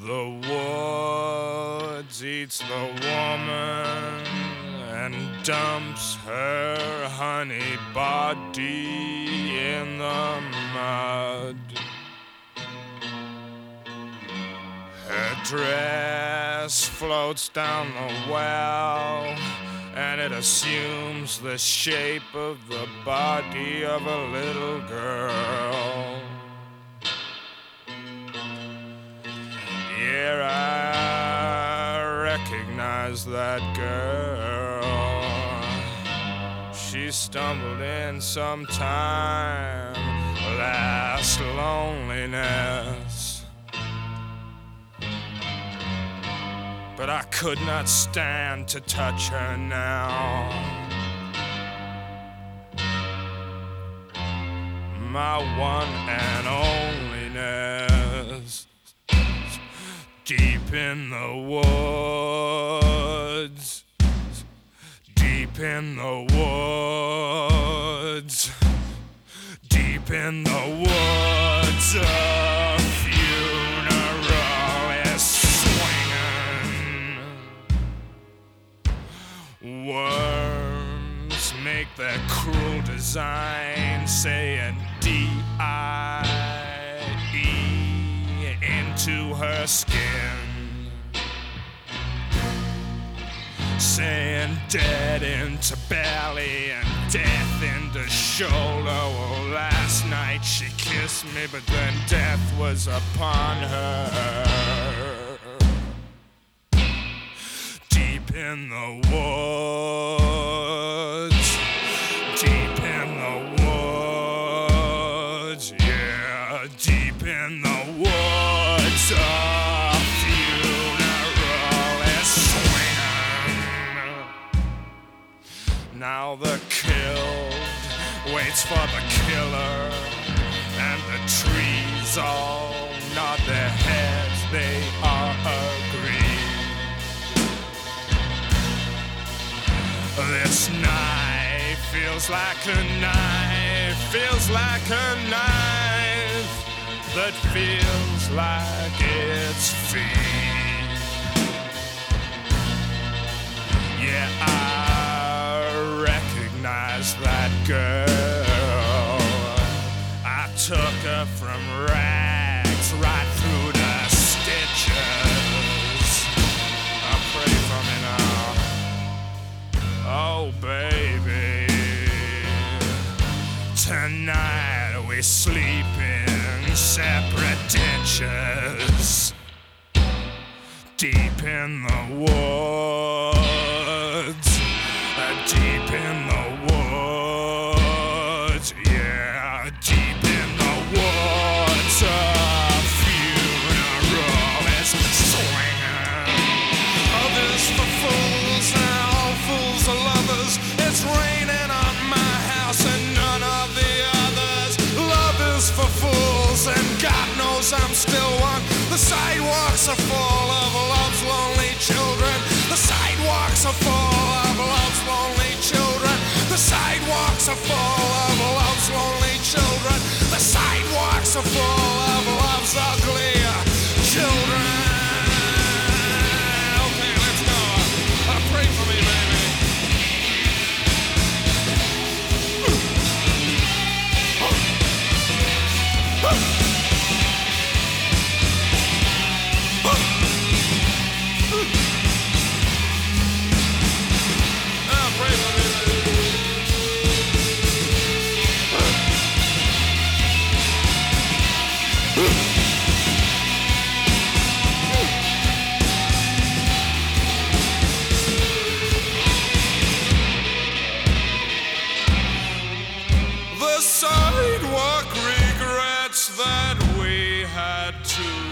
The woods eats the woman and dumps her honey body in the mud. Her dress floats down the well, and it assumes the shape of the body of a little girl. Yeah, I recognize that girl. She stumbled in sometime last loneliness, but I could not stand to touch her now. My one and onlyness. Deep in the woods, deep in the woods, deep in the woods, a funeral is swinging. Worms make their cruel design, saying D-I-E into her skin, saying dead into belly and death into shoulder. Oh, last night she kissed me, but then death was upon her. Deep in the woods, deep in the woods, yeah, deep in the woods. A funeral is swinging. Now the killed waits for the killer, and the trees all nod their heads, they are agreed. This knife feels like a knife, feels like a knife that feels like it's feet. Yeah, I recognize that girl. I took her from rags right through the stitches. Pray for me now. Oh, baby, tonight we sleep in separate ditches, deep in the woods, deep in the woods, yeah, deep in the woods. A funeral is swinging. Others for fools and all fools are lovers. It's raining on my house and none of the others. Love is for fools and God knows I'm still one. The sidewalks are full of love's lonely children. The sidewalks are full of love's lonely children. The sidewalks are full of love's lonely children. The sidewalks are full of love's ugly children. Okay, let's go. Pray for me, baby. The sidewalk regrets that we had to